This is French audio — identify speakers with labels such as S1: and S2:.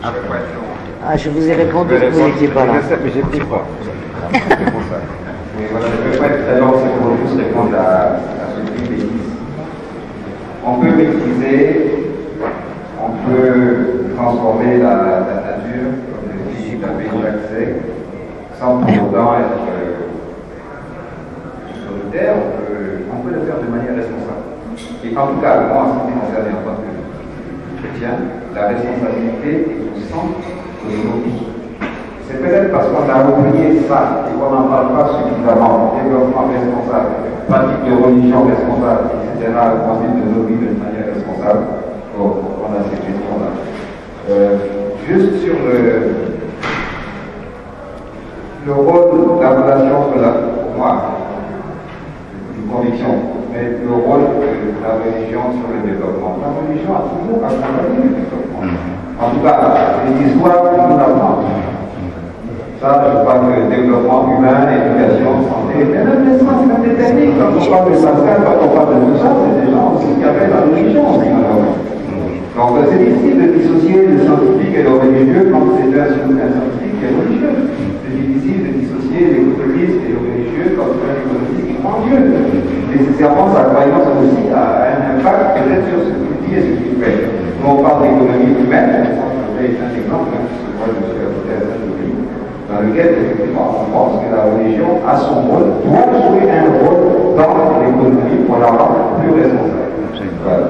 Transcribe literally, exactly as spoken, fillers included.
S1: Ah, je vous ai répondu que vous n'étiez pas là.
S2: Mais j'ai pris pas. C'est pour ça. Mais voilà, je ne vais pas être très long, c'est pour juste répondre à, à ce qui est bêtise. On peut maîtriser, on peut transformer la, la nature, comme le dit David Laxey, sans pour autant être euh, autoritaire, on peut, on peut le faire de manière responsable. Et en tout cas, moi, en ce qui me concerne en tant que chrétien, la responsabilité est au centre de nos vies. C'est peut-être parce qu'on a oublié ça et qu'on n'en parle pas suffisamment. Développement responsable, pratique de religion responsable, et cetera. Le principe de nos vies de manière responsable. Bon, on a ces questions-là. Euh, juste sur le, le rôle, la relation entre la, pour moi, une conviction, mais le rôle de la religion sur le développement. La religion a toujours accompagné le développement. En tout cas, les histoires que nous avons. Ça, je crois que le développement humain, l'éducation, santé, mais même les sciences, même les techniques, quand on parle de Pascal, quand on parle de tout ça, c'est des gens aussi qui avaient la religion aussi. Donc c'est difficile de dissocier le scientifique et le religieux quand c'est un scientifique et religieux. C'est difficile de dissocier l'économiste et le religieux quand c'est un économiste qui croit en Dieu. Nécessairement, sa croyance aussi a un impact peut-être sur ce qu'il dit et ce qu'il fait. Nous, on parle d'économie humaine, je vais un exemple, hein, parce que moi je suis à Saint-Louis, dans lequel, effectivement, on pense que la religion a son rôle, doit jouer un rôle dans l'économie pour la rendre plus responsable. Voilà.